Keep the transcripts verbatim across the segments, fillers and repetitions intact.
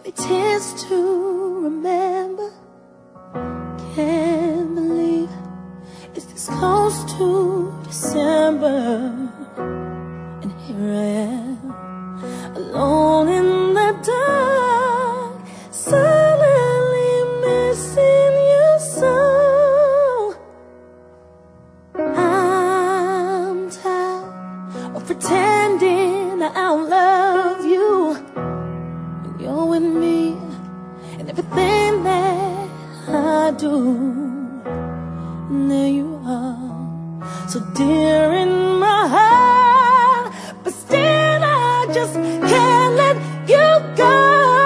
many tears to remember. Can't believe it's this close to December, and here I am, alone in the dark, silently missing you so. I'm tired of pretending I'll love you when you're with me, and everything that I do, and there you are, so dear in my heart, but still I just can't let you go.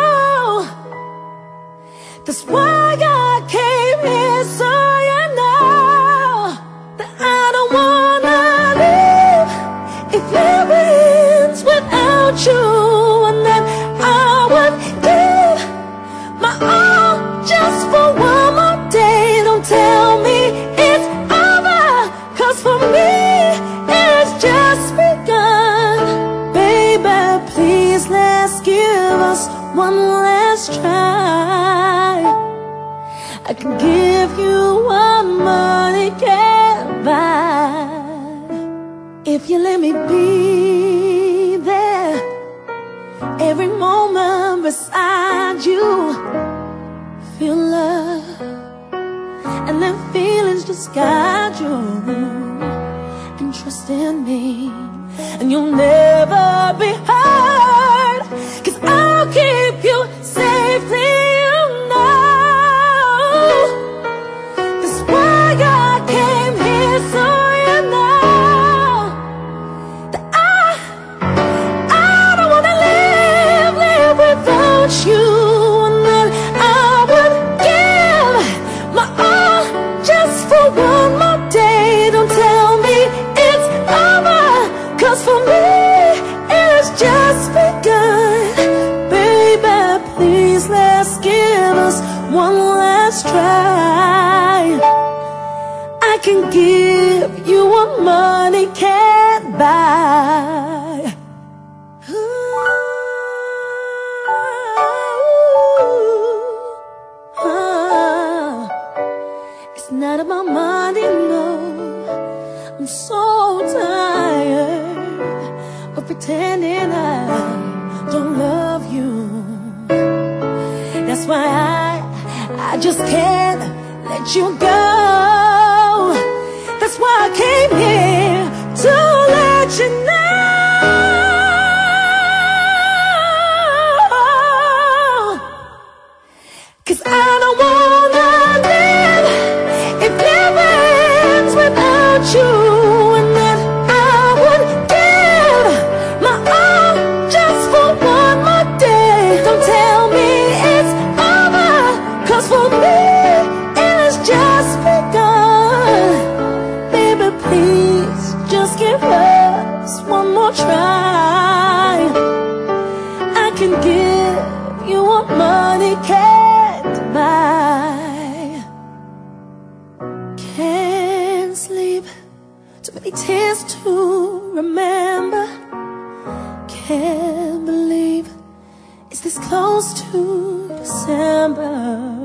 That's why I came here, so you know that I don't wanna leave. If it ends without you, and then I would give my all just for one more day. Don't tell me it's over, 'cause for me it's just begun. Baby, please, let's give us one last try. I can give you what money can't buy. If you let me be there every moment beside you, feel love, and then feelings just guide you, and trust in me, and you'll never be hurt, 'cause I'll keep you safely, you know. That's why I came here, so you know that I, I don't wanna live, live without you. One more day, don't tell me it's over, 'cause for me it's just begun. Baby, please, let's give us one last try. I can give you what money can't buy. It's not about money, no. I'm so tired of pretending I don't love you. That's why I, I just can't let you go. That's why I came here to let you know. 'Cause I don't wanna you, and then I would give my all just for one more day. Don't tell me it's over, 'cause for me it has just begun. Baby, please, just give us one more try. I can give you what money can't buy. Can't sleep, too many tears to remember. Can't believe it's this close to December.